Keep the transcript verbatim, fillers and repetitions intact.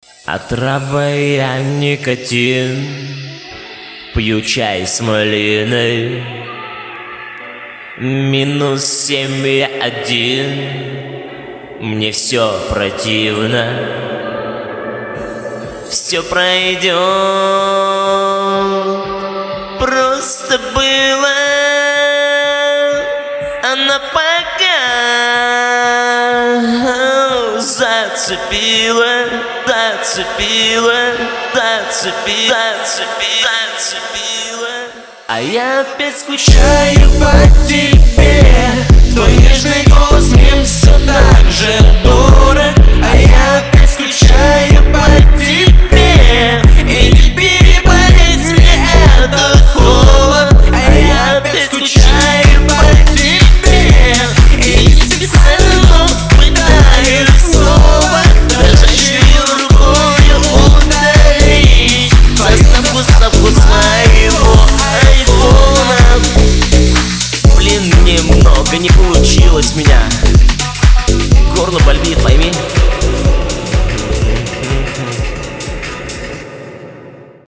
Отравая никотин, пью чай с малиной. Минус семь и один, мне все противно. Все пройдет, просто было. Она пока зацепила, зацепила, зацепила, зацепила, зацепила. А я опять скучаю по тебе. Твой нежный голос мне все так же дорог. А я опять скучаю по тебе. И не переболеть мне этот холод. А я опять скучаю по тебе. И не специально пытаюсь снова дрожащей рукою удалить заставку своего айфона. Блин, немного не получилось меня. Горло болит, пойми.